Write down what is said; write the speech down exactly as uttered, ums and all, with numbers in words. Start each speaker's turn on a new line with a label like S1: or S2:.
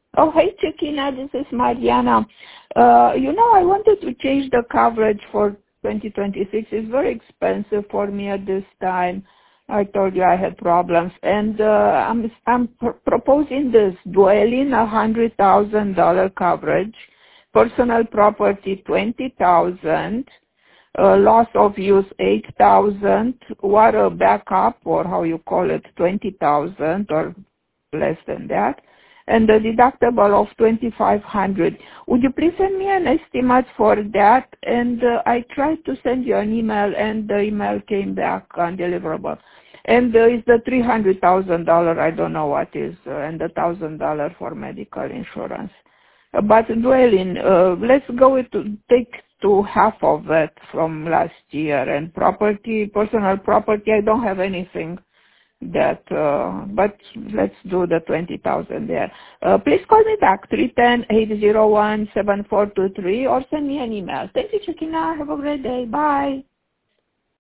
S1: Oh, hey, Chiquina, this is Mariana. Uh, you know, I wanted to change the coverage for twenty twenty-six. It's very expensive for me at this time. I told you I had problems. And uh, I'm, I'm pr- proposing this dwelling one hundred thousand dollars coverage, personal property twenty thousand dollars, uh, loss of use eight thousand dollars, water backup, or how you call it, twenty thousand dollars or less than that, and the deductible of twenty-five hundred dollars. Would you please send me an estimate for that? And uh, I tried to send you an email, and the email came back undeliverable. And uh, it's the three hundred thousand dollars, I don't know what is, uh, and the one thousand dollars for medical insurance. Uh, but dwelling, uh, let's go with, take to half of it from last year. And property, personal property, I don't have anything that, uh, but let's do the twenty thousand there. Uh, please call me back, three one zero, eight zero one, seven four two three, or send me an email. Thank you, Chiquina. Have a great day. Bye.